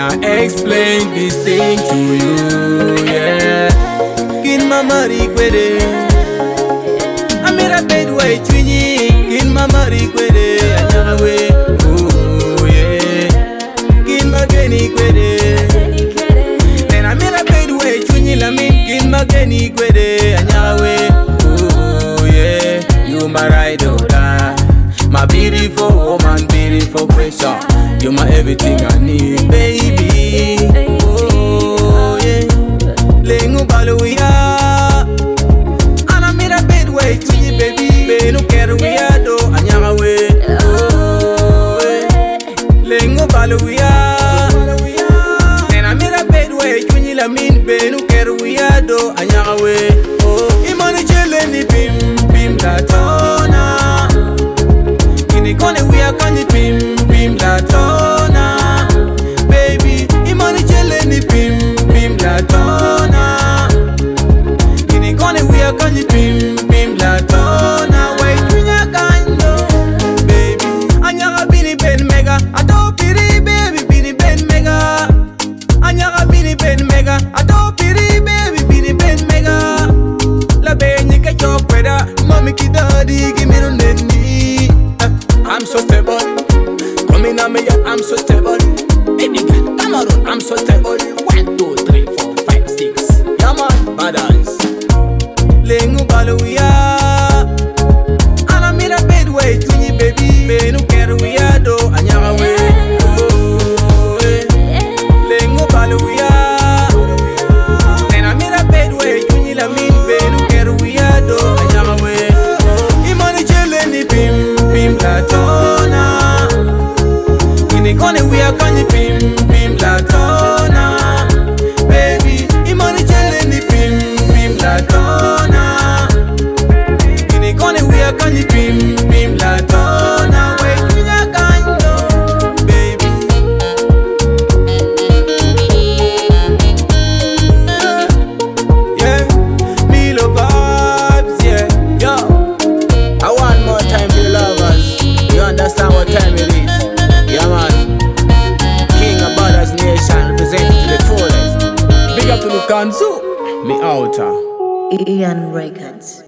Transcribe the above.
explain this thing to you, yeah. Kin mama rikwede, amira bedway twinyi. Kin mama rikwede, anyawe, oh yeah. Kin mageni kwede, then amira bedway twinyi lamin. Kin mageni kwede, anyawe, oh yeah. You my ride or die, my beautiful woman, beautiful pressure. You're my everything I need, baby. Oh yeah. Lengu baluya, ana mira bedway twinyi baby. Benu keruya do anyawe. Oh yeah. Lengu baluya, nena mira bedway twinyi lamin. Benu keruya do anyawe. Oh, imani chele ni bim la tona. Kini kone we are kani bim la tona. Baby, imani chele ni bim la tona. Kini kone we are kani bim la tona. Wait, we are kando, baby. Anyaga bini ben mega, ato piri baby bini ben mega. Anyaga bini ben mega, ato piri baby bini ben mega. La benyi ka chokweda, mami ki daddy give me no neni. I'm so stable, coming on me, yeah, I'm so stable. Baby girl, come on, I'm so stable. 1, 2, 3, 4, 5, 6. Yeah man, badass. Lengu baluya, ana mira bedway twinyi baby. Benu keruya do anyawe. Oh, lengu baluya, nena mira bedway twinyi lamin. Benu keruya do anyawe. Imani chele ni bim la tona. Kini kone we are kani bim la tona. Baby, imani chele ni bim la tona. Kini kone we are kani bim la tona. Wait, we are kando, baby. Yeah, me love vibes, yeah, yo. I want more time for the lovers. You understand what time it is? Yeah man, King of Brothers Nation representing to the fullest. Big up to Lukanzu, me outer Ian Records.